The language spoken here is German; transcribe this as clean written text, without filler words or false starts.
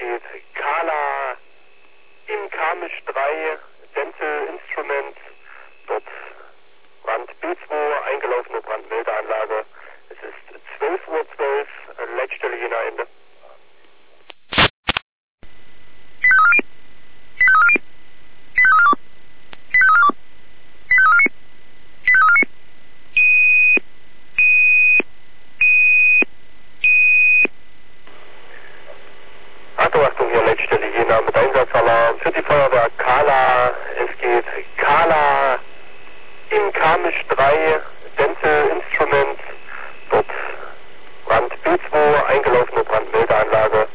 geht Kala im Kamisch 3 Dental Instrument, dort Brand B2, eingelaufene Brandmeldeanlage. Es ist 12:12 Uhr, Leitstelle Jena Ende. Achtung, hier Leitstelle Jena mit Einsatzalarm für die Feuerwehr Kala. Es geht Kala im Kamisch 3 Dental Instrument, dort Brand B2, eingelaufene Brandmeldeanlage.